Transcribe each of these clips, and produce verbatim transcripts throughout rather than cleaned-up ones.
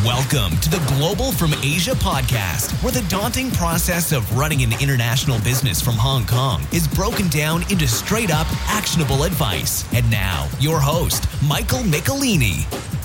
Welcome to the Global from Asia podcast, where the daunting process of running an international business from Hong Kong is broken down into straight up actionable advice. And now, your host, Michael Michelini.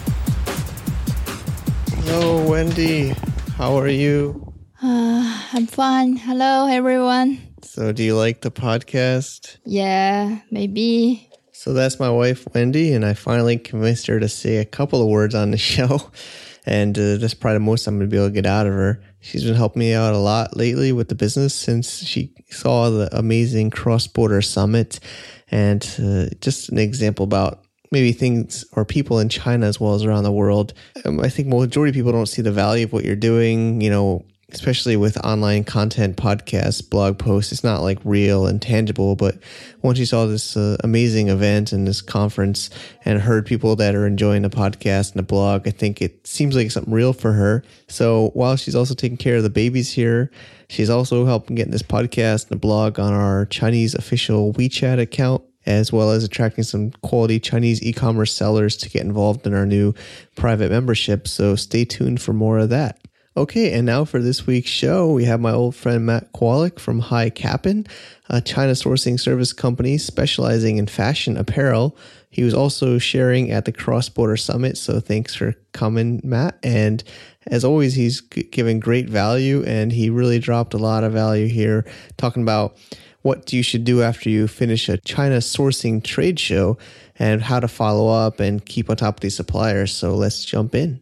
Hello, Wendy. How are you? Uh, I'm fine. Hello, everyone. So, do you like the podcast? Yeah, maybe. So, that's my wife, Wendy, and I finally convinced her to say a couple of words on the show. And uh, that's probably the most I'm going to be able to get out of her. She's been helping me out a lot lately with the business since she saw the amazing cross-border summit. And uh, just an example about maybe things or people in China as well as around the world. Um, I think majority of people don't see the value of what you're doing, you know, especially with online content, podcasts, blog posts. It's not like real and tangible, but once you saw this uh, amazing event and this conference and heard people that are enjoying the podcast and the blog, I think it seems like something real for her. So while she's also taking care of the babies here, she's also helping get this podcast and the blog on our Chinese official WeChat account, as well as attracting some quality Chinese e-commerce sellers to get involved in our new private membership. So stay tuned for more of that. Okay, and now for this week's show, we have my old friend Matt Kowalik from Hi Kappen, a China sourcing service company specializing in fashion apparel. He was also sharing at the Cross-Border Summit, so thanks for coming, Matt. And as always, he's g- giving great value, and he really dropped a lot of value here, talking about what you should do after you finish a China sourcing trade show and how to follow up and keep on top of these suppliers. So let's jump in.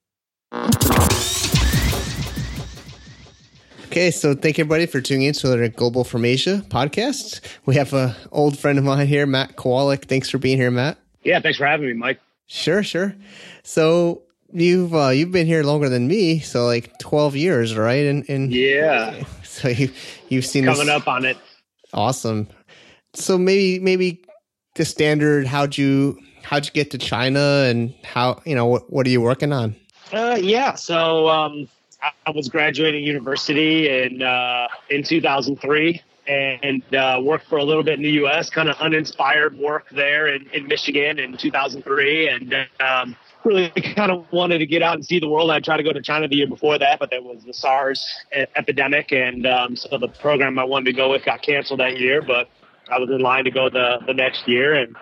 Okay, so thank you everybody for tuning in to the Global from Asia podcast. We have an old friend of mine here, Matt Kowalik. Thanks for being here, Matt. Yeah, thanks for having me, Mike. Sure, sure. So you've uh, you've been here longer than me, so like twelve years, right? And, and yeah. So you you've seen coming this. Up on it. Awesome. So maybe maybe the standard. How'd you how'd you get to China, and how you know what what are you working on? Uh, yeah. So. Um, I was graduating university in uh, in two thousand three and uh, worked for a little bit in the U S, kind of uninspired work there in, in Michigan in two thousand three, and um, really kind of wanted to get out and see the world. I tried to go to China the year before that, but there was the SARS epidemic, and um, so the program I wanted to go with got canceled that year, but I was in line to go the, the next year, and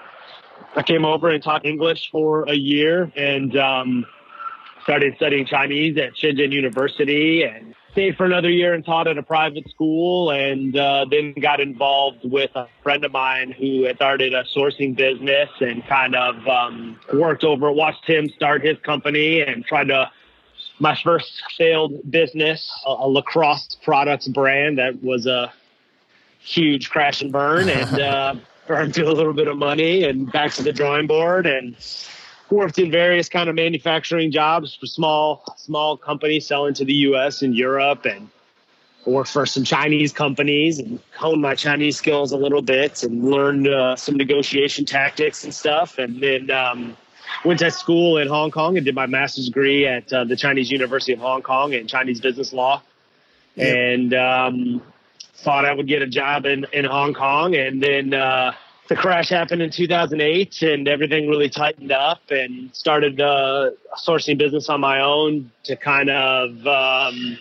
I came over and taught English for a year, and um, started studying Chinese at Shenzhen University, and stayed for another year and taught at a private school, and uh, then got involved with a friend of mine who had started a sourcing business, and kind of um, worked over, watched him start his company, and tried to, my first failed business, a, a lacrosse products brand that was a huge crash and burn, and uh, burned through a little bit of money, and back to the drawing board, and worked in various kind of manufacturing jobs for small, small companies selling to the U S and Europe, and worked for some Chinese companies and honed my Chinese skills a little bit and learned uh, some negotiation tactics and stuff. And then um, went to school in Hong Kong and did my master's degree at uh, the Chinese University of Hong Kong in Chinese business law. Yep. And um, thought I would get a job in, in Hong Kong. And then, uh, the crash happened in two thousand eight, and everything really tightened up, and started uh, a sourcing business on my own to kind of um,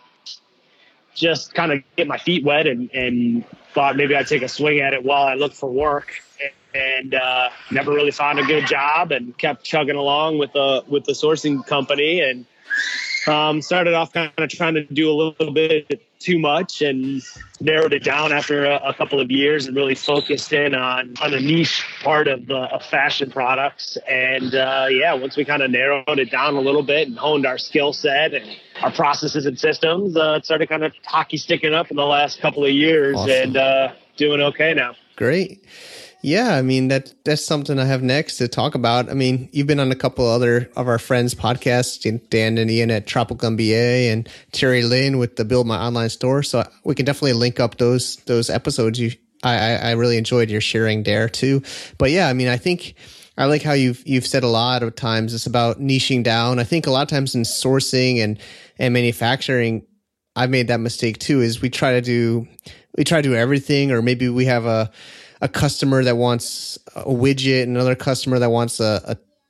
just kind of get my feet wet, and, and thought maybe I'd take a swing at it while I looked for work, and uh, never really found a good job, and kept chugging along with the with the sourcing company, and um, started off kind of trying to do a little bit too much, and narrowed it down after a, a couple of years, and really focused in on, on a niche part of, uh, of fashion products. And uh, yeah, once we kind of narrowed it down a little bit and honed our skill set and our processes and systems, uh, it started kind of hockey sticking up in the last couple of years. Awesome. And uh, doing okay now. Great. Yeah, I mean, that that's something I have next to talk about. I mean, you've been on a couple other of our friends' podcasts, Dan and Ian at Tropical M B A, and Terry Lin with the Build My Online Store. So we can definitely link up those those episodes. You, I, I really enjoyed your sharing there too. But yeah, I mean, I think I like how you've you've said a lot of times it's about niching down. I think a lot of times in sourcing and and manufacturing, I've made that mistake too. Is we try to do we try to do everything, or maybe we have a a customer that wants a widget and another customer that wants a, a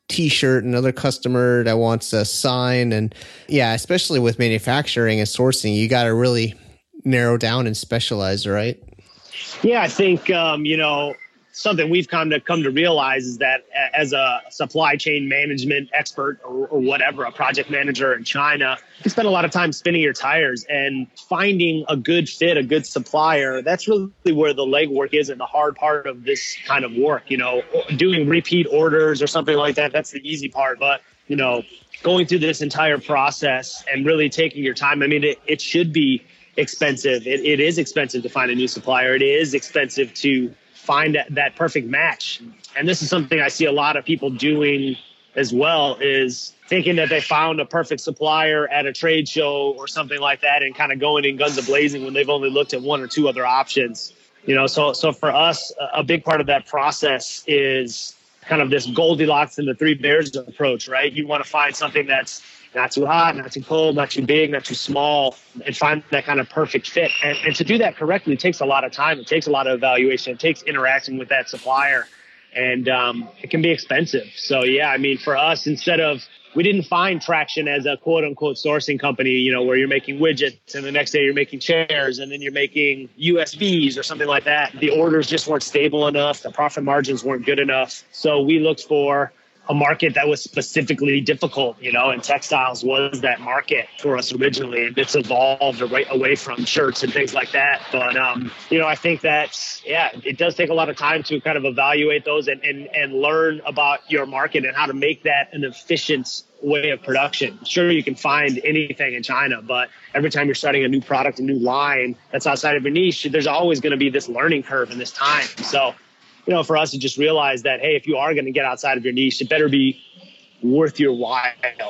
T-shirt, another customer that wants a sign. And yeah, especially with manufacturing and sourcing, you got to really narrow down and specialize, right? Yeah, I think, um, you know, something we've come to come to realize is that as a supply chain management expert or, or whatever, a project manager in China, you spend a lot of time spinning your tires and finding a good fit, a good supplier. That's really where the legwork is and the hard part of this kind of work. You know, doing repeat orders or something like that, that's the easy part. But, you know, going through this entire process and really taking your time, I mean, it, it should be expensive. It, it is expensive to find a new supplier. It is expensive to find that, that perfect match. And this is something I see a lot of people doing as well, is thinking that they found a perfect supplier at a trade show or something like that and kind of going in guns a-blazing when they've only looked at one or two other options. You know, so so for us, a big part of that process is kind of this Goldilocks and the Three Bears approach, right? You want to find something that's not too hot, not too cold, not too big, not too small, and find that kind of perfect fit. And, and to do that correctly takes a lot of time. It takes a lot of evaluation. It takes interacting with that supplier, and um, it can be expensive. So, yeah, I mean, for us, instead of, we didn't find traction as a quote unquote sourcing company, you know, where you're making widgets and the next day you're making chairs and then you're making U S Bs or something like that. The orders just weren't stable enough. The profit margins weren't good enough. So we looked for a market that was specifically difficult, you know, and textiles was that market for us originally. And it's evolved away, away from shirts and things like that. But, um, you know, I think that, yeah, it does take a lot of time to kind of evaluate those and, and, and learn about your market and how to make that an efficient way of production. Sure, you can find anything in China, but every time you're starting a new product, a new line that's outside of your niche, there's always going to be this learning curve and this time. So, you know, for us to just realize that, hey, if you are going to get outside of your niche, it better be worth your while.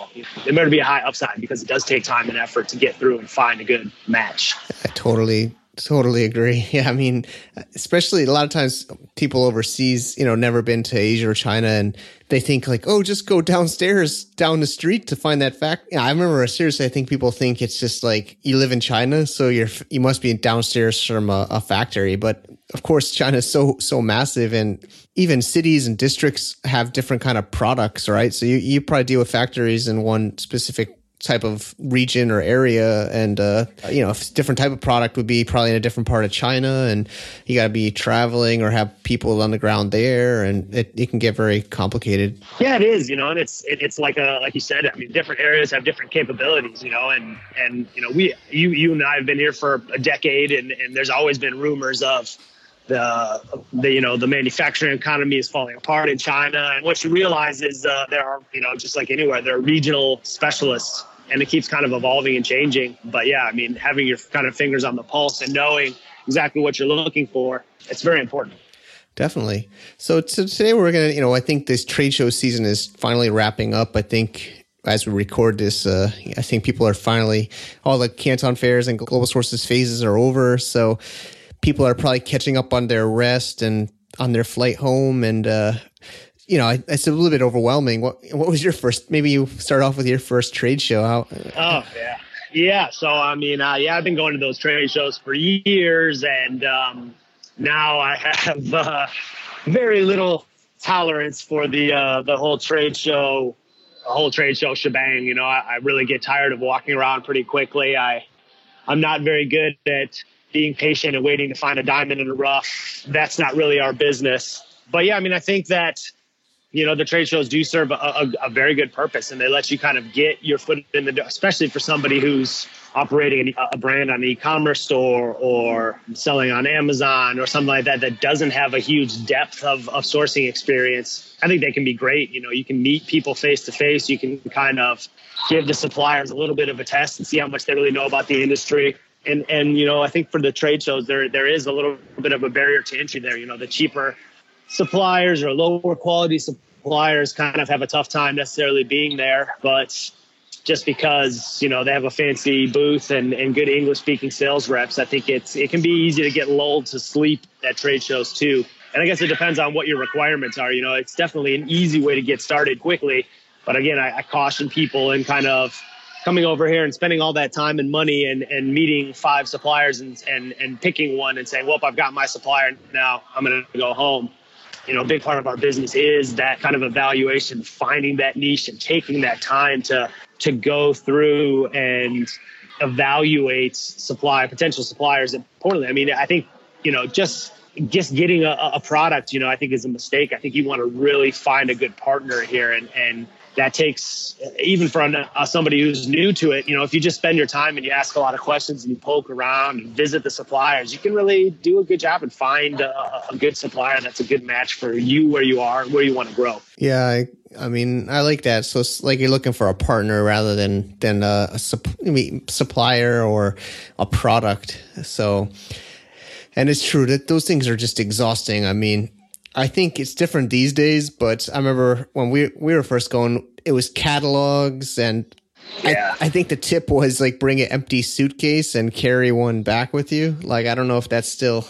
It better be a high upside because it does take time and effort to get through and find a good match. I totally, totally agree. Yeah, I mean, especially a lot of times people overseas, you know, never been to Asia or China, and they think like, oh, just go downstairs, down the street to find that fact. Yeah, I remember seriously, I think people think it's just like you live in China, so you're you must be downstairs from a, a factory. But of course, China is so so massive, and even cities and districts have different kind of products, right? So you you probably deal with factories in one specific type of region or area, and uh you know, a different type of product would be probably in a different part of China, and you got to be traveling or have people on the ground there, and it, it can get very complicated. Yeah, it is, you know, and it's it, it's like a like you said, I mean, different areas have different capabilities, you know, and and you know, we you you and I have been here for a decade, and and there's always been rumors of the, the you know the manufacturing economy is falling apart in China, and what you realize is uh, there are, you know, just like anywhere, there are regional specialists, and it keeps kind of evolving and changing. But yeah, I mean, having your kind of fingers on the pulse and knowing exactly what you're looking for, it's very important. Definitely. So, so today we're gonna, you know, I think this trade show season is finally wrapping up. I think as we record this, uh, I think people are finally, all the Canton fairs and Global Sources phases are over. So people are probably catching up on their rest and on their flight home. And, uh, you know, it's a little bit overwhelming. What what was your first, maybe you start off with your first trade show. How? Oh, yeah. Yeah. So, I mean, uh, yeah, I've been going to those trade shows for years. And um, now I have uh, very little tolerance for the uh, the whole trade show, the whole trade show shebang. You know, I, I really get tired of walking around pretty quickly. I, I'm not very good at being patient and waiting to find a diamond in the rough. That's not really our business. But yeah, I mean, I think that, you know, the trade shows do serve a, a, a very good purpose, and they let you kind of get your foot in the door, especially for somebody who's operating a brand on an e-commerce store or selling on Amazon or something like that, that doesn't have a huge depth of, of sourcing experience. I think they can be great. You know, you can meet people face to face. You can kind of give the suppliers a little bit of a test and see how much they really know about the industry. And, and, you know, I think for the trade shows, there there is a little bit of a barrier to entry there. You know, the cheaper suppliers or lower quality suppliers kind of have a tough time necessarily being there. But just because, you know, they have a fancy booth and, and good English speaking sales reps, I think it's it can be easy to get lulled to sleep at trade shows too. And I guess it depends on what your requirements are. You know, it's definitely an easy way to get started quickly. But again, I, I caution people in kind of coming over here and spending all that time and money and, and meeting five suppliers and, and, and picking one and saying, well, if I've got my supplier now, I'm going to go home. you know, a big part of our business is that kind of evaluation, finding that niche and taking that time to to go through and evaluate supply, potential suppliers. Importantly, I mean, I think, you know, just just getting a, a product, you know, I think is a mistake. I think you want to really find a good partner here. And, and that takes, even for uh, somebody who's new to it, you know, if you just spend your time and you ask a lot of questions and you poke around and visit the suppliers, you can really do a good job and find a, a good supplier that's a good match for you, where you are, where you want to grow. Yeah, I, I mean, I like that. So it's like you're looking for a partner rather than than a, a sup, I mean, supplier or a product. So, and it's true that those things are just exhausting. I mean, I think it's different these days, but I remember when we we were first going, it was catalogs, and yeah. I, I think the tip was like bring an empty suitcase and carry one back with you. Like, I don't know if that's still,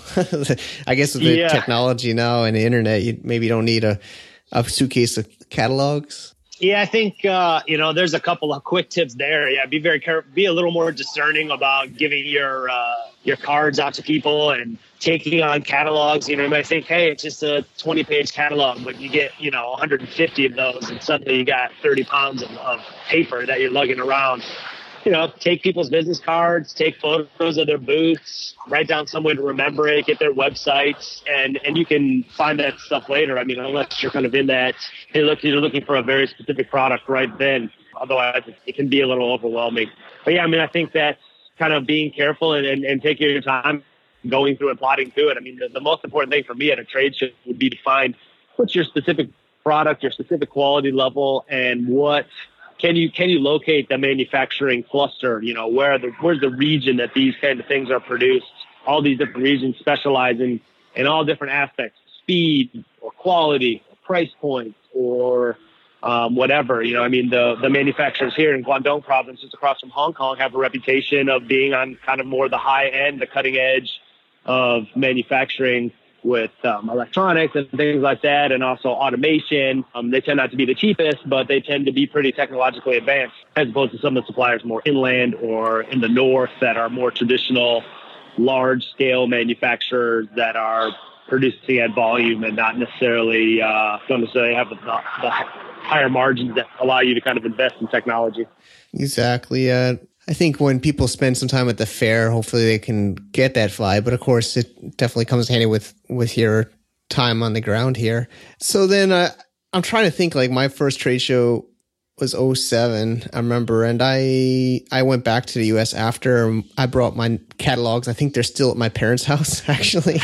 I guess with the yeah. technology now and the internet, you maybe don't need a, a suitcase of catalogs. Yeah, I think, uh, you know, there's a couple of quick tips there. Yeah, be very careful, be a little more discerning about giving your uh, your cards out to people and taking on catalogs. You know, you might think, hey, it's just a twenty page catalog, but you get, you know, one hundred fifty of those, and suddenly you got thirty pounds of, of paper that you're lugging around. You know, take people's business cards, take photos of their booths, write down some way to remember it, get their websites, and, and you can find that stuff later. I mean, unless you're kind of in that, hey, look, you're looking for a very specific product right then. Otherwise, it can be a little overwhelming. But yeah, I mean, I think that's kind of being careful and, and, and taking your time going through and plotting through it. I mean, the, the most important thing for me at a trade show would be to find what's your specific product, your specific quality level, and what Can you can you locate the manufacturing cluster? You know, where the where's the region that these kind of things are produced? All these different regions specialize in in all different aspects: speed, or quality, or price points, or um, whatever. You know, I mean, the the manufacturers here in Guangdong province, just across from Hong Kong, have a reputation of being on kind of more the high end, the cutting edge of manufacturing, with um, electronics and things like that, and also automation. Um, they tend not to be the cheapest, but they tend to be pretty technologically advanced, as opposed to some of the suppliers more inland or in the north that are more traditional, large-scale manufacturers that are producing at volume and not necessarily uh, don't necessarily have the, the higher margins that allow you to kind of invest in technology. Exactly. Uh, I think when people spend some time at the fair, hopefully they can get that vibe. But of course, it definitely comes handy with, with your time on the ground here. So then uh, I'm trying to think, like my first trade show was oh seven, I remember. And I I went back to the U S after. I brought my catalogs. I think they're still at my parents' house, actually.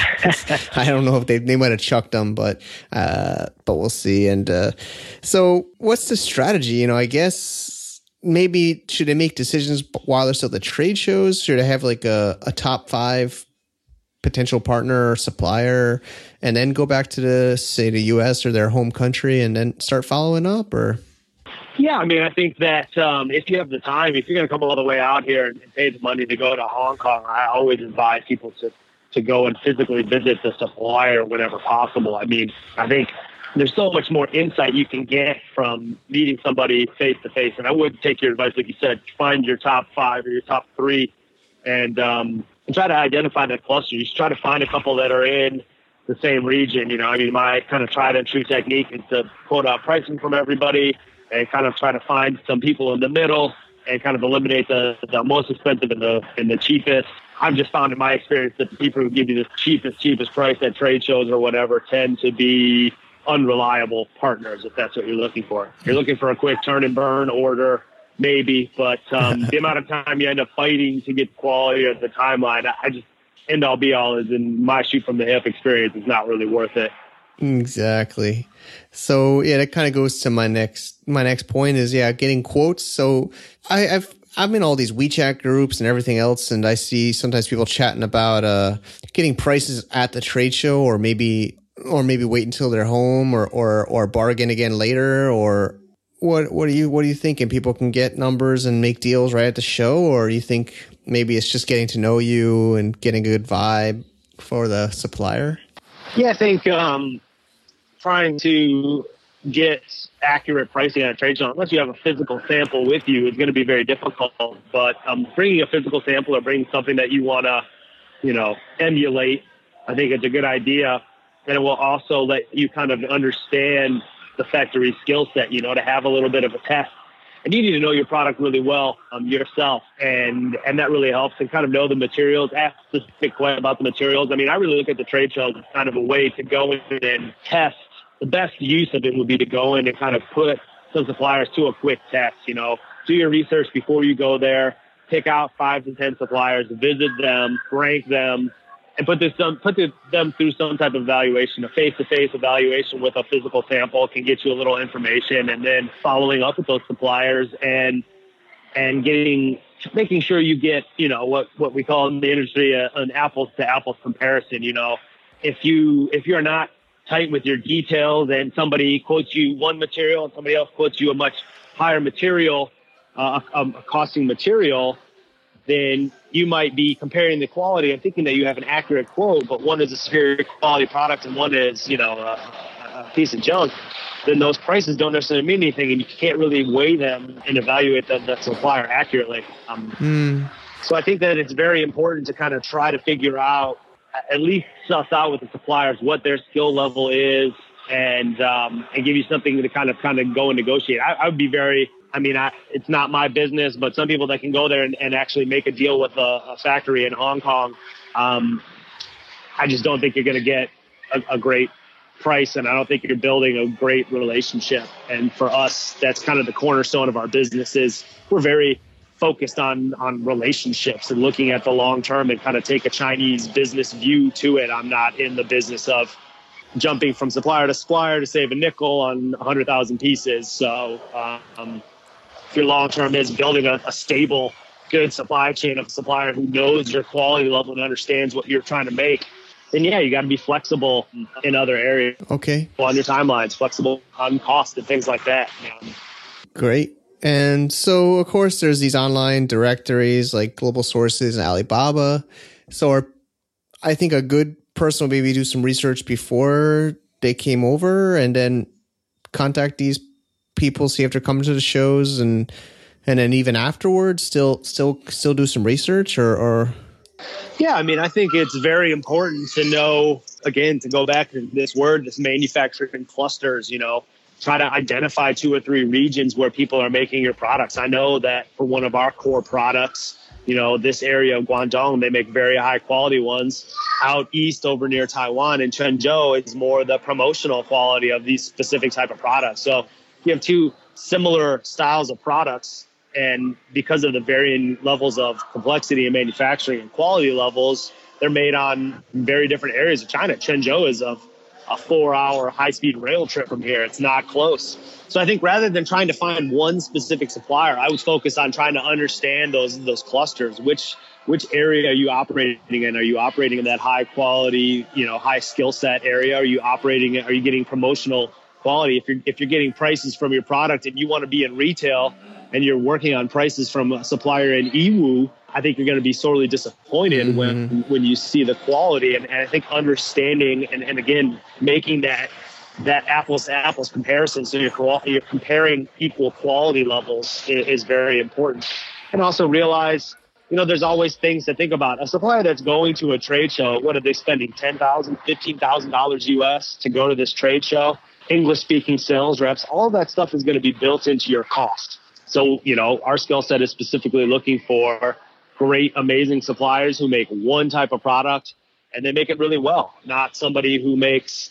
I don't know if they they might have chucked them, but uh, but we'll see. And uh, so what's the strategy? You know, I guess maybe should they make decisions while they're still at the trade shows? Should I have like a, a top five potential partner or supplier and then go back to the, say, the U S or their home country and then start following up? Or yeah, I mean, I think that um, if you have the time, if you're going to come all the way out here and pay the money to go to Hong Kong, I always advise people to, to go and physically visit the supplier whenever possible. I mean, I think there's so much more insight you can get from meeting somebody face to face. And I would take your advice, like you said, find your top five or your top three and, um, and try to identify that cluster. You should try to find a couple that are in the same region. You know, I mean, my kind of tried and true technique is to quote out pricing from everybody and kind of try to find some people in the middle and kind of eliminate the, the most expensive and the, and the cheapest. I've just found in my experience that the people who give you the cheapest, cheapest price at trade shows or whatever tend to be unreliable partners, if that's what you're looking for. If you're looking for a quick turn and burn order, maybe, but um, the amount of time you end up fighting to get quality or the timeline, I just, end all be all is in my shoot from the hip experience is not really worth it. Exactly. So yeah, that kind of goes to my next, my next point is, yeah, getting quotes. So I, I've, I'm in all these WeChat groups and everything else, and I see sometimes people chatting about uh, getting prices at the trade show, or maybe or maybe wait until they're home, or, or, or bargain again later, or what, what are you, what are you thinking? People can get numbers and make deals right at the show, or you think maybe it's just getting to know you and getting a good vibe for the supplier? Yeah, I think, um, trying to get accurate pricing at a trade show, unless you have a physical sample with you, is going to be very difficult. But, um, bringing a physical sample or bringing something that you want to, you know, emulate, I think it's a good idea. and it will also let you kind of understand the factory skill set, you know, to have a little bit of a test. And you need to know your product really well um, yourself, and and that really helps, and kind of know the materials, ask specific questions about the materials. I mean, I really look at the trade shows as kind of a way to go in and test. The best use of it would be to go in and kind of put some suppliers to a quick test, you know, do your research before you go there, pick out five to ten suppliers, visit them, rank them, and put this um, put this, them through some type of evaluation. A face-to-face evaluation with a physical sample can get you a little information, and then following up with those suppliers and and getting making sure you get, you know, what what we call in the industry a, an apples to apples comparison. You know, if you if you're not tight with your details and somebody quotes you one material and somebody else quotes you a much higher material, uh, a, a costing material, then you might be comparing the quality and thinking that you have an accurate quote, but one is a superior quality product and one is, you know, a, a piece of junk. Then those prices don't necessarily mean anything, and you can't really weigh them and evaluate the, the supplier accurately. Um, mm. So I think that it's very important to kind of try to figure out, at least suss out with the suppliers what their skill level is, and um, and give you something to kind of kind of go and negotiate. I, I would be very I mean, I, it's not my business, but some people that can go there and, and actually make a deal with a, a factory in Hong Kong, um, I just don't think you're going to get a, a great price, and I don't think you're building a great relationship. And for us, that's kind of the cornerstone of our business. Is we're very focused on on relationships and looking at the long term and kind of take a Chinese business view to it. I'm not in the business of jumping from supplier to supplier to save a nickel on one hundred thousand pieces. So um, if your long term is building a, a stable, good supply chain of a supplier who knows your quality level and understands what you're trying to make, then yeah, you got to be flexible in other areas. Okay. On your timelines, flexible on cost and things like that. Um, Great. And so, of course, there's these online directories like Global Sources and Alibaba. So are, I think a good person will maybe do some research before they came over and then contact these people, see if they're coming to the shows, and and then even afterwards still still still do some research or, or yeah, I mean, I think it's very important to know, again, to go back to this word, this manufacturing clusters, you know, try to identify two or three regions where people are making your products. I know that for one of our core products, you know, this area of Guangdong, they make very high quality ones. Out east over near Taiwan in Quanzhou, it's more the promotional quality of these specific type of products. So you have two similar styles of products, and because of the varying levels of complexity in manufacturing and quality levels, they're made on very different areas of China. Quanzhou is a, a four-hour high-speed rail trip from here. It's not close. So I think rather than trying to find one specific supplier, I would focus on trying to understand those those clusters. Which which area are you operating in? Are you operating in that high-quality, you know, high skill set area? Are you operating? Are you getting promotional quality? If you're if you're getting prices from your product and you want to be in retail and you're working on prices from a supplier in Yiwu, I think you're going to be sorely disappointed mm-hmm. when when you see the quality. And, and I think understanding and, and again making that that apples to apples comparison, so you're you're comparing equal quality levels, is, is very important. And also realize, you know, there's always things to think about. A supplier that's going to a trade show, what are they spending? ten thousand dollars, fifteen thousand dollars U S to go to this trade show? English-speaking sales reps, all that stuff is going to be built into your cost. So, you know, our skill set is specifically looking for great, amazing suppliers who make one type of product and they make it really well, not somebody who makes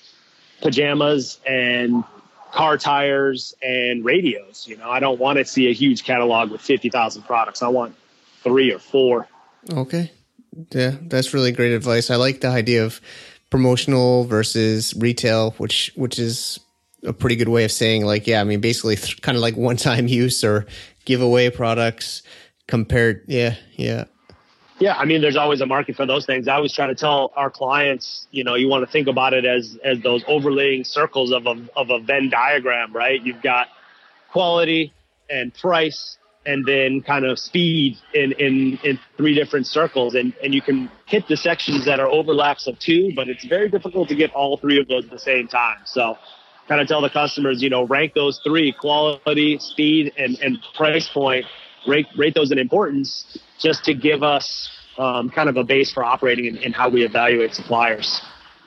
pajamas and car tires and radios. You know, I don't want to see a huge catalog with fifty thousand products. I want three or four. Okay. Yeah, that's really great advice. I like the idea of promotional versus retail, which which is a pretty good way of saying, like, yeah, I mean, basically th- kind of like one-time use or giveaway products compared. Yeah, yeah. Yeah, I mean, there's always a market for those things. I always try to tell our clients, you know, you want to think about it as as those overlaying circles of a of a Venn diagram, right? You've got quality and price and then kind of speed in, in, in three different circles. And, and you can hit the sections that are overlaps of two, but it's very difficult to get all three of those at the same time. So kind of tell the customers, you know, rank those three: quality, speed, and, and price point. Rate, rate those in importance just to give us um, kind of a base for operating and, and how we evaluate suppliers.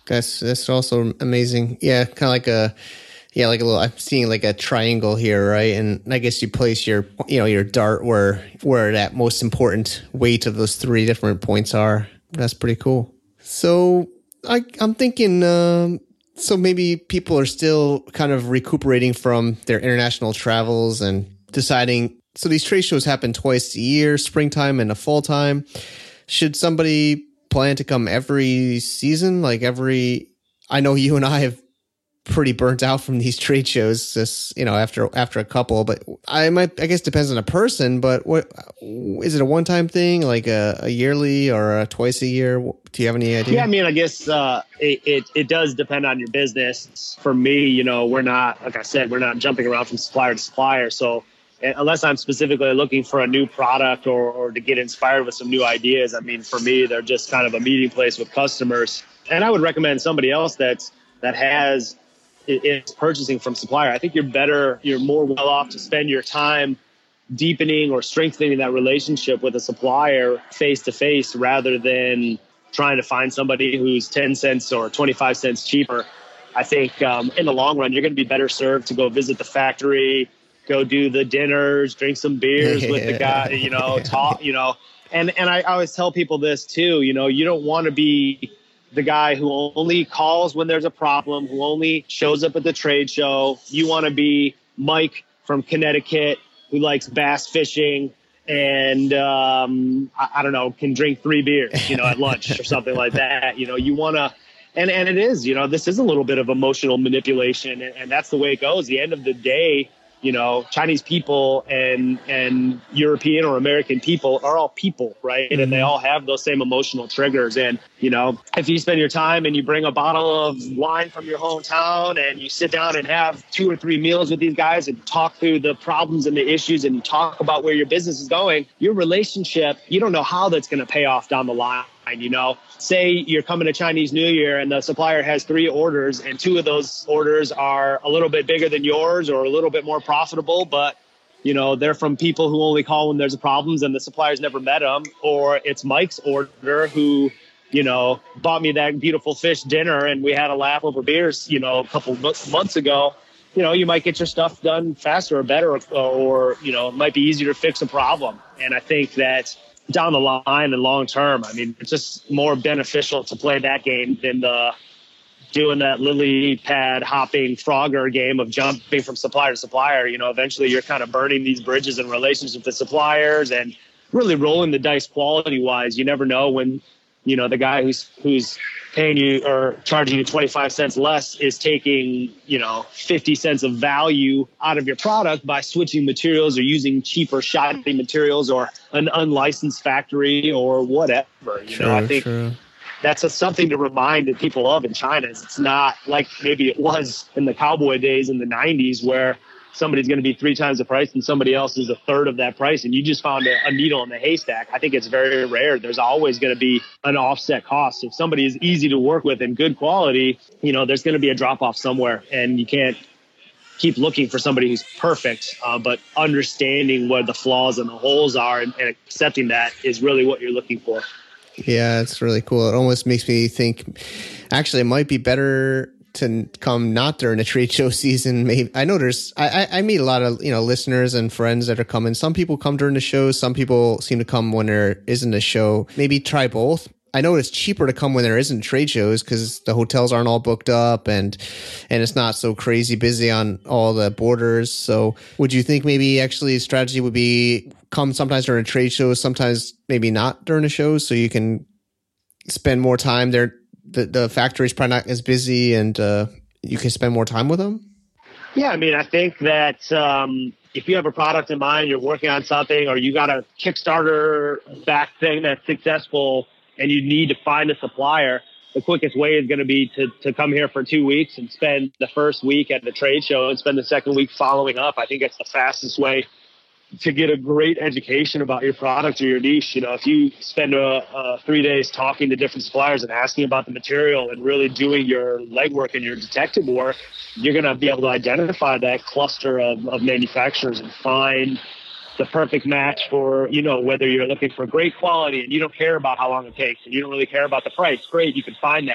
That's that's also amazing. Yeah, kind of like a yeah, like a little. I'm seeing like a triangle here, right? And I guess you place your you know your dart where where that most important weight of those three different points are. That's pretty cool. So I I'm thinking. Um, so maybe people are still kind of recuperating from their international travels and deciding. So these trade shows happen twice a year, springtime and a fall time. Should somebody plan to come every season? Like every, I know you and I have pretty burnt out from these trade shows, just, you know, after, after a couple, but I might, I guess depends on a person, but what, is it a one-time thing, like a, a yearly or a twice a year? Do you have any idea? Yeah, I mean, I guess uh, it, it, it does depend on your business. For me, you know, we're not, like I said, we're not jumping around from supplier to supplier. So unless I'm specifically looking for a new product or, or to get inspired with some new ideas, I mean, for me, they're just kind of a meeting place with customers. And I would recommend somebody else that's, that has, is purchasing from supplier. I think you're better, you're more well off to spend your time deepening or strengthening that relationship with a supplier face to face rather than trying to find somebody who's ten cents or twenty-five cents cheaper. I think um, in the long run, you're going to be better served to go visit the factory, go do the dinners, drink some beers with the guy, you know, talk, you know, and, and I always tell people this too, you know, you don't want to be the guy who only calls when there's a problem, who only shows up at the trade show. You want to be Mike from Connecticut who likes bass fishing and, um, I, I don't know, can drink three beers, you know, at lunch or something like that. You know, you want to, and, and it is, you know, this is a little bit of emotional manipulation and, and that's the way it goes. The end of the day, you know, Chinese people and and European or American people are all people, right? Mm-hmm. And they all have those same emotional triggers. And, you know, if you spend your time and you bring a bottle of wine from your hometown and you sit down and have two or three meals with these guys and talk through the problems and the issues and you talk about where your business is going, your relationship, you don't know how that's going to pay off down the line. You know, say you're coming to Chinese New Year and the supplier has three orders and two of those orders are a little bit bigger than yours or a little bit more profitable, but, you know, they're from people who only call when there's a problems and the supplier's never met them. Or it's Mike's order who, you know, bought me that beautiful fish dinner and we had a laugh over beers, you know, a couple months ago. You know, you might get your stuff done faster or better, or, or, you know, it might be easier to fix a problem. And I think that down the line and long term, I mean, it's just more beneficial to play that game than the doing that lily pad hopping Frogger game of jumping from supplier to supplier. You know, eventually you're kind of burning these bridges and relationships with suppliers and really rolling the dice quality wise. You never know when, you know, the guy who's who's paying you or charging you twenty-five cents less is taking, you know, fifty cents of value out of your product by switching materials or using cheaper shoddy materials or an unlicensed factory or whatever. You true, know, I think true. that's a, something to remind people of in China. Is it's not like maybe it was in the cowboy days in the nineties where somebody's going to be three times the price and somebody else is a third of that price and you just found a, a needle in the haystack. I think it's very rare. There's always going to be an offset cost. If somebody is easy to work with and good quality, you know, there's going to be a drop off somewhere and you can't keep looking for somebody who's perfect, uh, but understanding what the flaws and the holes are and, and accepting that is really what you're looking for. Yeah, it's really cool. It almost makes me think, actually, it might be better to come not during a trade show season. Maybe I know there's, I, I meet a lot of, you know, listeners and friends that are coming. Some people come during the show. Some people seem to come when there isn't a show. Maybe try both. I know it's cheaper to come when there isn't trade shows because the hotels aren't all booked up and, and it's not so crazy busy on all the borders. So would you think maybe actually strategy would be come sometimes during a trade show, sometimes maybe not during a show so you can spend more time there? The, the factory is probably not as busy and uh, you can spend more time with them? Yeah, I mean, I think that um, if you have a product in mind, you're working on something, or you got a Kickstarter back thing that's successful and you need to find a supplier, the quickest way is going to be to, to come here for two weeks and spend the first week at the trade show and spend the second week following up. I think it's the fastest way to get a great education about your product or your niche. You know, if you spend a, a three days talking to different suppliers and asking about the material and really doing your legwork and your detective work, you're going to be able to identify that cluster of, of manufacturers and find the perfect match for, you know, whether you're looking for great quality and you don't care about how long it takes and you don't really care about the price. Great, you can find that.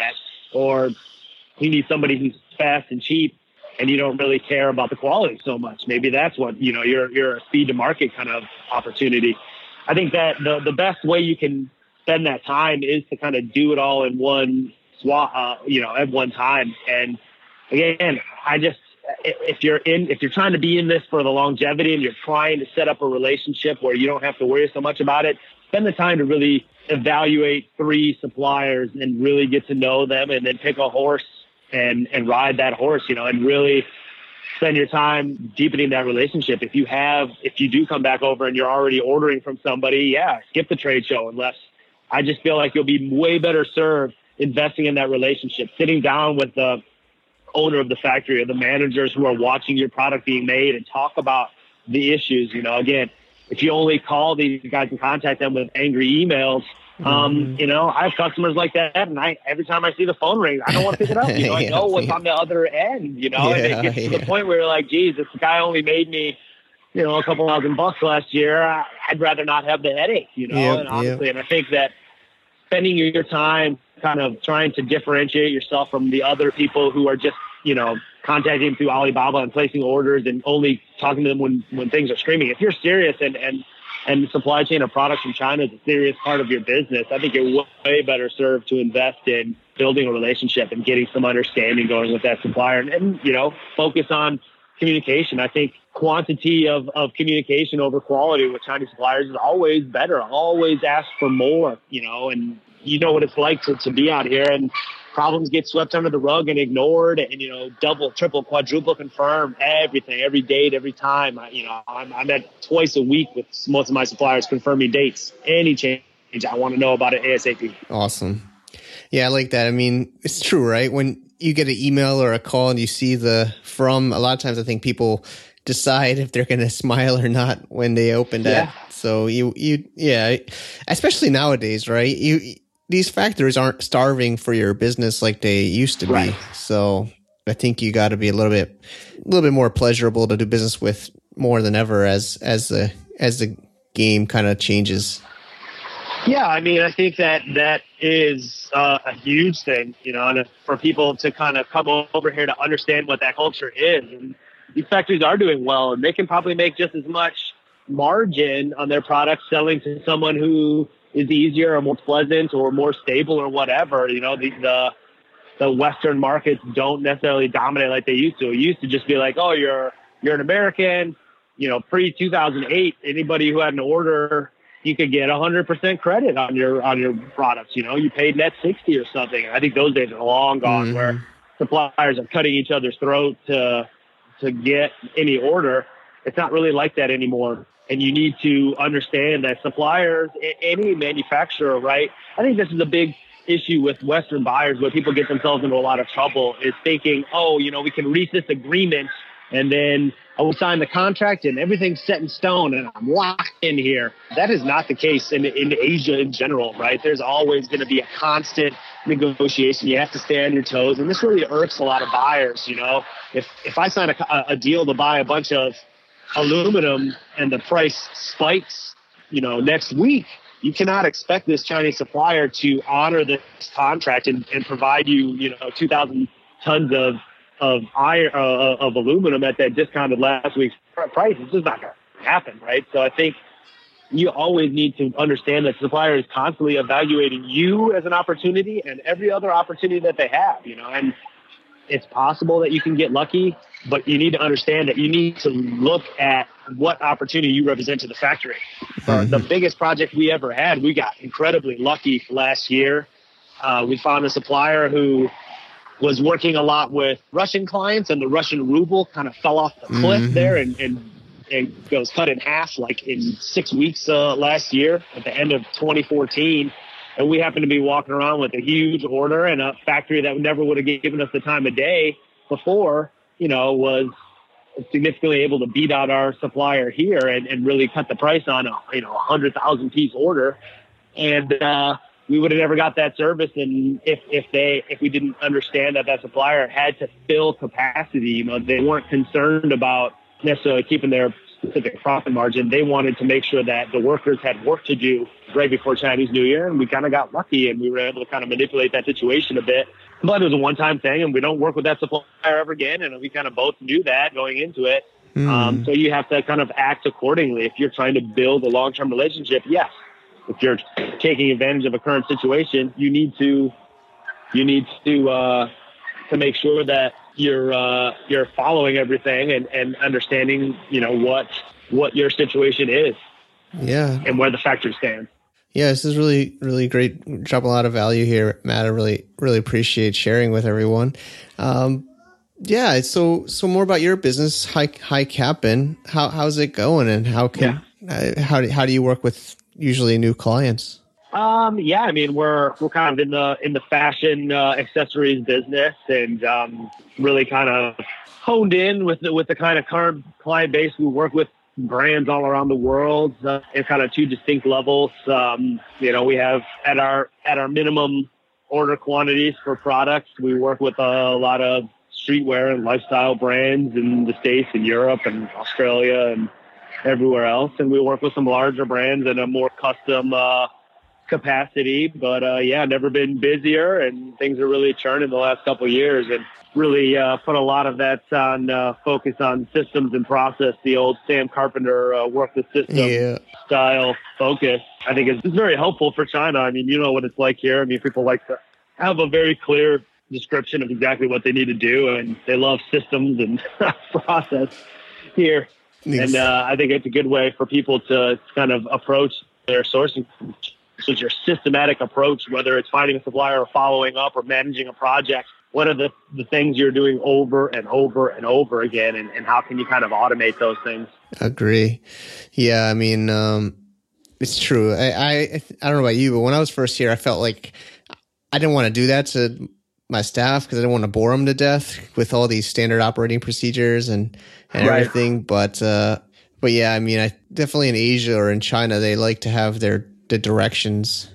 or you need somebody who's fast and cheap, and you don't really care about the quality so much. Maybe that's what, you know, you're, you're a speed to market kind of opportunity. I think that the, the best way you can spend that time is to kind of do it all in one swat, uh, you know, at one time. And again, I just, if you're in, if you're trying to be in this for the longevity and you're trying to set up a relationship where you don't have to worry so much about it, spend the time to really evaluate three suppliers and really get to know them, and then pick a horse and, and ride that horse, you know, and really spend your time deepening that relationship. If you have, if you do come back over and you're already ordering from somebody, yeah, skip the trade show. Unless, I just feel like you'll be way better served investing in that relationship, sitting down with the owner of the factory or the managers who are watching your product being made and talk about the issues. You know, again, if you only call these guys and contact them with angry emails, um, mm-hmm. you know, I have customers like that, and I, every time I see the phone ring, I don't want to pick it up. You know, I yeah, know what's yeah. on the other end, you know, yeah, and it gets to yeah. the point where you're like, geez, this guy only made me, you know, a couple thousand bucks last year. I, I'd rather not have the headache, you know, Yep, and honestly, yep. and I think that spending your time kind of trying to differentiate yourself from the other people who are just, you know, contacting through Alibaba and placing orders and only talking to them when, when things are screaming. If you're serious and, and, and the supply chain of products from China is a serious part of your business, I think you're way better served to invest in building a relationship and getting some understanding going with that supplier, and, and you know, focus on communication. I think quantity of, of communication over quality with Chinese suppliers is always better. Always ask for more, you know, and you know what it's like to, to be out here and problems get swept under the rug and ignored, and, you know, double, triple, quadruple confirm everything, every date, every time. I, you know, I'm, I'm at twice a week with most of my suppliers confirming dates. Any change, I want to know about it ASAP. Awesome. Yeah, I like that. I mean, it's true, right? When you get an email or a call and you see the from, a lot of times I think people decide if they're going to smile or not when they open that. Yeah. So you, you, yeah, especially nowadays, right? You, these factories aren't starving for your business like they used to be. Right. So I think you got to be a little bit, a little bit more pleasurable to do business with more than ever as, as the, as the game kind of changes. Yeah, I mean, I think that that is uh, a huge thing, you know, and for people to kind of come over here to understand what that culture is. And these factories are doing well, and they can probably make just as much margin on their products selling to someone who is easier or more pleasant or more stable or whatever. You know, the, the the Western markets don't necessarily dominate like they used to. It used to just be like, oh, you're you're an American, you know, pre two thousand eight, anybody who had an order, you could get one hundred percent credit on your on your products. You know, you paid net sixty or something. I think those days are long gone, mm-hmm. where suppliers are cutting each other's throat to to get any order. It's not really like that anymore. And you need to understand that suppliers, any manufacturer, right? I think this is a big issue with Western buyers where people get themselves into a lot of trouble, is thinking, oh, you know, we can reach this agreement and then I will sign the contract and everything's set in stone and I'm locked in here. That is not the case in, in Asia in general, right? There's always going to be a constant negotiation. You have to stay on your toes. And this really irks a lot of buyers, you know. If, if I sign a, a deal to buy a bunch of aluminum and the price spikes, you know, next week, you cannot expect this Chinese supplier to honor this contract and, and provide you, you know, two thousand tons of of iron uh, of aluminum at that discounted last week's price. It's just not going to happen, right? So I think you always need to understand that the supplier is constantly evaluating you as an opportunity and every other opportunity that they have, you know, and it's possible that you can get lucky, but you need to understand that you need to look at what opportunity you represent to the factory. Mm-hmm. Uh, the biggest project we ever had, we got incredibly lucky last year. Uh, we found a supplier who was working a lot with Russian clients, and the Russian ruble kind of fell off the cliff mm-hmm. there and, and, and was cut in half like in six weeks uh, last year at the end of twenty fourteen. And we happened to be walking around with a huge order, and a factory that never would have given us the time of day before, you know, was significantly able to beat out our supplier here and, and really cut the price on a, you know, a hundred thousand piece order. And, uh, we would have never got that service. And if, if they, if we didn't understand that that supplier had to fill capacity, you know, they weren't concerned about necessarily keeping their specific profit margin. They wanted to make sure that the workers had work to do right before Chinese New Year. And we kind of got lucky, and we were able to kind of manipulate that situation a bit. but it was a one-time thing, and we don't work with that supplier ever again. And we kind of both knew that going into it. Mm. Um, so you have to kind of act accordingly. If you're trying to build a long-term relationship, yes. If you're taking advantage of a current situation, you need to you need to uh, to make sure that you're uh, you're following everything and, and understanding, you know, what what your situation is. Yeah. And where the factors stand. Yeah, this is really, really great. Drop a lot of value here, Matt. I really, really appreciate sharing with everyone. Um, yeah. So, so more about your business, High High Cap'n. How how's it going, and how can yeah. uh, how do how do you work with usually new clients? Um, yeah, I mean, we're we're kind of in the in the fashion uh, accessories business, and um, really kind of honed in with the, with the kind of current client base we work with. Brands all around the world uh, in kind of two distinct levels. Um, you know, we have at our at our minimum order quantities for products, we work with a lot of streetwear and lifestyle brands in the States and Europe and Australia and everywhere else. And we work with some larger brands in a more custom uh, capacity. But uh, yeah, never been busier, and things are really churning the last couple of years. And really uh, put a lot of that on uh, focus on systems and process, the old Sam Carpenter uh, work the system yeah. style focus. I think it's, it's very helpful for China. I mean, you know what it's like here. I mean, people like to have a very clear description of exactly what they need to do, and they love systems and process here. Yes. And uh, I think it's a good way for people to kind of approach their sourcing. So it's your systematic approach, whether it's finding a supplier or following up or managing a project. What are the, the things you're doing over and over and over again, and, and how can you kind of automate those things? Agree. Yeah, I mean, um, it's true. I, I I don't know about you, but when I was first here, I felt like I didn't want to do that to my staff because I didn't want to bore them to death with all these standard operating procedures and, and right. everything. But uh, but yeah, I mean, I definitely in Asia or in China, they like to have their the directions.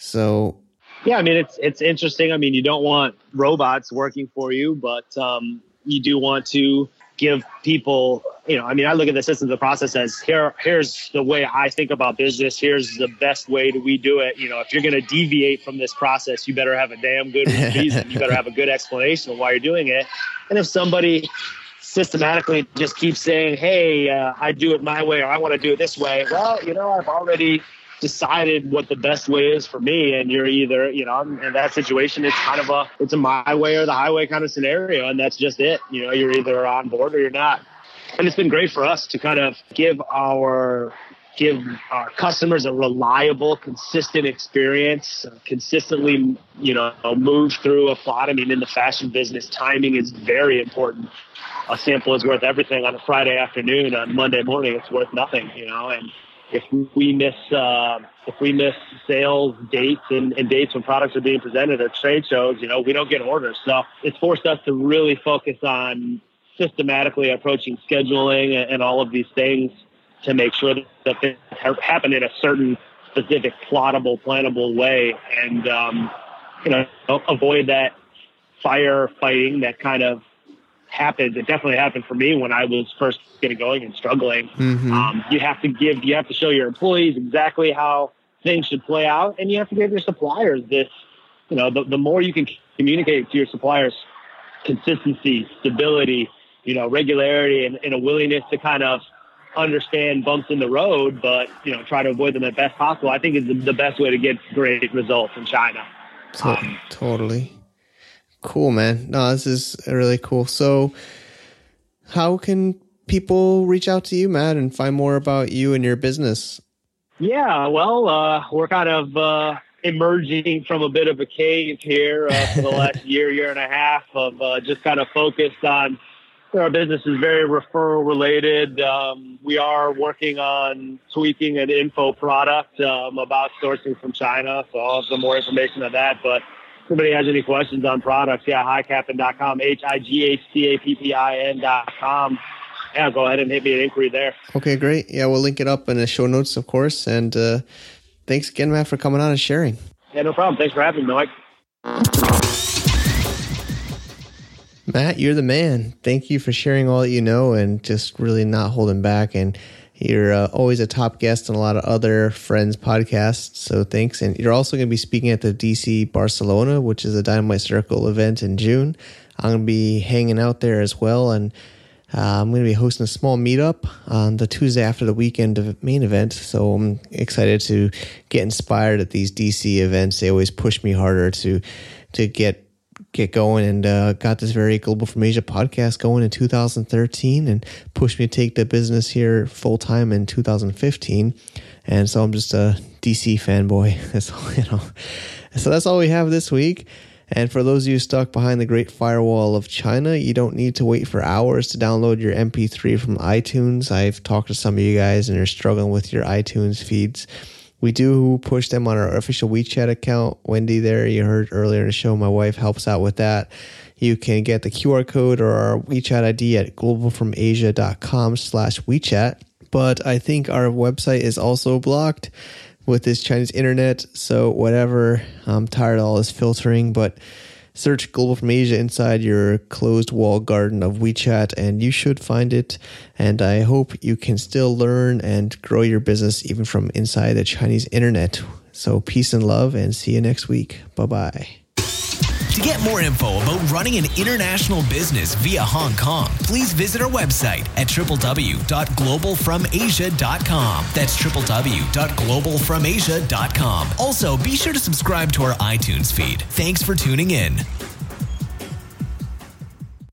So. Yeah, I mean, it's it's interesting. I mean, you don't want robots working for you, but um, you do want to give people, you know, I mean, I look at the systems and process as here, here's the way I think about business. Here's the best way that we do it. You know, if you're going to deviate from this process, you better have a damn good reason. You better have a good explanation of why you're doing it. And if somebody systematically just keeps saying, hey, uh, I do it my way, or I want to do it this way, well, you know, I've already decided what the best way is for me, and you're either, you know, in that situation, it's kind of a, it's a my way or the highway kind of scenario, and that's just it. You know, you're either on board or you're not. And it's been great for us to kind of give our, give our customers a reliable, consistent experience, uh, consistently, you know, move through a plot. I mean, in the fashion business, timing is very important. A sample is worth everything on a Friday afternoon. On Monday morning, it's worth nothing, you know, and If we miss uh, if we miss sales dates and, and dates when products are being presented at trade shows, you know, we don't get orders. So it's forced us to really focus on systematically approaching scheduling and, and all of these things to make sure that things happen in a certain specific, plottable, plannable way, and um, you know, avoid that firefighting that kind of happened. It definitely happened for me when I was first getting going and struggling. Mm-hmm. Um, you have to give, you have to show your employees exactly how things should play out, and you have to give your suppliers this. You know, the, the more you can communicate to your suppliers consistency, stability, you know, regularity, and, and a willingness to kind of understand bumps in the road, but you know, try to avoid them as best possible, I think is the, the best way to get great results in China. Um, totally. Cool, man. No, this is really cool. So how can people reach out to you, Matt, and find more about you and your business? Yeah, well, uh, we're kind of uh, emerging from a bit of a cave here uh, for the last year, year and a half of uh, just kind of focused on, our business is very referral related. Um, we are working on tweaking an info product um, about sourcing from China. So I'll have some more information on that, but if anybody has any questions on products, yeah, high cap'n dot com, H I G H C A P P I N dot com. Yeah, go ahead and hit me an inquiry there. Okay, great. Yeah, we'll link it up in the show notes, of course. And uh, thanks again, Matt, for coming on and sharing. Yeah, no problem. Thanks for having me, Mike. Matt, you're the man. Thank you for sharing all that you know and just really not holding back. And You're uh, always a top guest on a lot of other friends' podcasts, so thanks. And you're also going to be speaking at the D C Barcelona, which is a Dynamite Circle event in June. I'm going to be hanging out there as well, and uh, I'm going to be hosting a small meetup on the Tuesday after the weekend of main event, so I'm excited to get inspired at these D C events. They always push me harder to to get get going, and uh, got this very Global from Asia podcast going in two thousand thirteen and pushed me to take the business here full time in two thousand fifteen. And so I'm just a D C fanboy. That's all, you know. So that's all we have this week. And for those of you stuck behind the Great Firewall of China, you don't need to wait for hours to download your M P three from iTunes. I've talked to some of you guys and you're struggling with your iTunes feeds. We do push them on our official WeChat account. Wendy there, you heard earlier in the show, my wife helps out with that. You can get the Q R code or our WeChat I D at globalfromasia.com slash WeChat. But I think our website is also blocked with this Chinese internet. So whatever, I'm tired of all this filtering, but search Global from Asia inside your closed wall garden of WeChat and you should find it. And I hope you can still learn and grow your business even from inside the Chinese internet. So peace and love and see you next week. Bye-bye. To get more info about running an international business via Hong Kong, please visit our website at w w w dot global from asia dot com. That's w w w dot global from asia dot com. Also, be sure to subscribe to our iTunes feed. Thanks for tuning in.